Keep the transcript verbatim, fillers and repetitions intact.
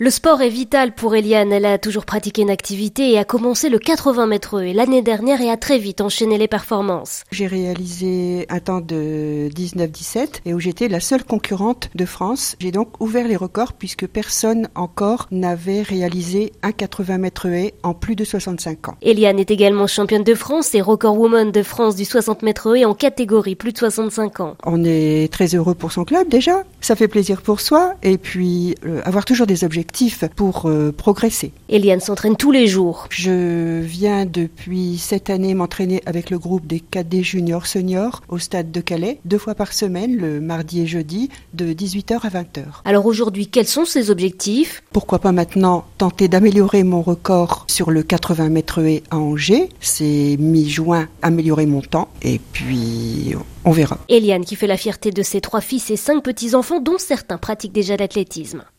Le sport est vital pour Eliane. Elle a toujours pratiqué une activité et a commencé le quatre-vingts mètres haies l'année dernière et a très vite enchaîné les performances. J'ai réalisé un temps de dix-neuf dix-sept et où j'étais la seule concurrente de France. J'ai donc ouvert les records puisque personne encore n'avait réalisé un quatre-vingts mètres haies en plus de soixante-cinq ans. Eliane est également championne de France et record woman de France du soixante mètres haies en catégorie plus de soixante-cinq ans. On est très heureux pour son club déjà, ça fait plaisir pour soi et puis euh, avoir toujours des objectifs pour euh, progresser. Eliane s'entraîne tous les jours. Je viens depuis cette année m'entraîner avec le groupe des cadets juniors seniors au stade de Calais, deux fois par semaine, le mardi et jeudi, de dix-huit heures à vingt heures. Alors aujourd'hui, quels sont ses objectifs ? Pourquoi pas maintenant tenter d'améliorer mon record sur le quatre-vingts mètres haies à Angers. C'est mi-juin, améliorer mon temps et puis on verra. Eliane qui fait la fierté de ses trois fils et cinq petits-enfants dont certains pratiquent déjà l'athlétisme.